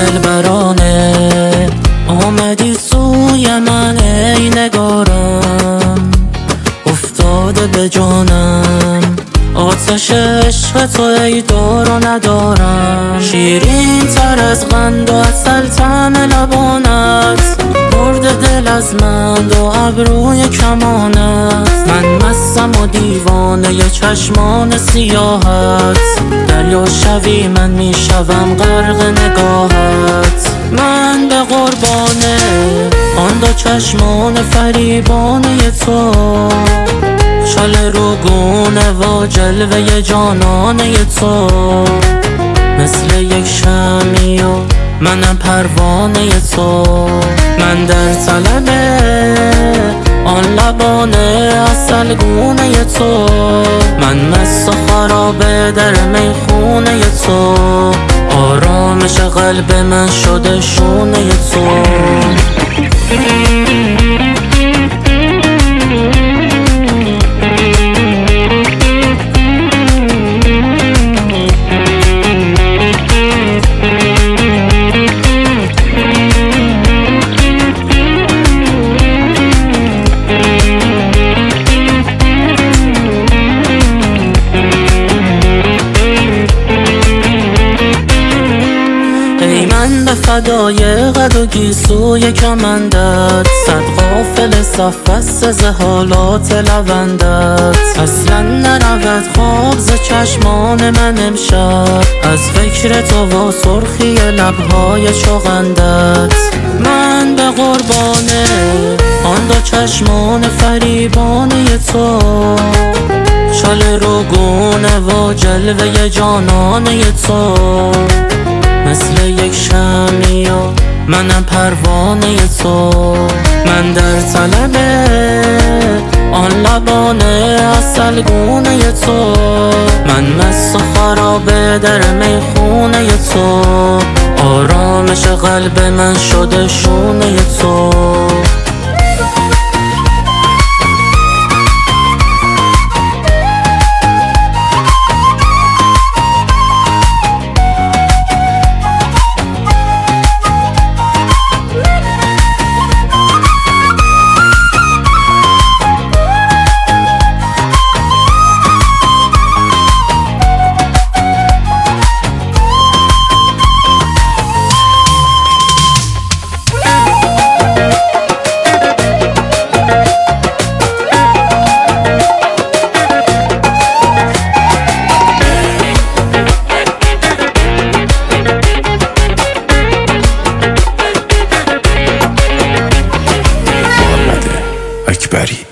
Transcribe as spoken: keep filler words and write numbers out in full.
دلبرانه، آمدی سوی من ای نگارم، افتاده به جانم آتش عشق تو ای دار و ندارم. شیرین تر از قند و عسل طعم لبانت، برد دل از من دو ابروی کمانت. من مستم و دیوانه چشمان سیاهت، دریا شوی من میشوم غرق نگاهت. من به قربانه آن دو چشمان فریبانه تو، شال روگونه و جلوه جانانه تو. مثل یک شمعی و منم پروانه تو. من در طلب آن لبان عسل گونه تو، من مست و خرابه در میخونه تو. آرامش قلب من شده شونه تو. من به فدای قد و گیسوی کمندت، صد غافل صف است ز حالات لوندت. اصلا نرود خواب ز چشمان من امشب، از فکر تو و سرخی لبهای چغندت. من به قربانه آن دو چشمان فریبانه تو، شال روگونه و جلوه جانانه تو. مثل یک شمعی و منم پروانه تو. من در طلب آن لبان عسل گونه تو، من مست و خرابه در میخونه تو. آرامش قلب من شده شونه تو. اکبری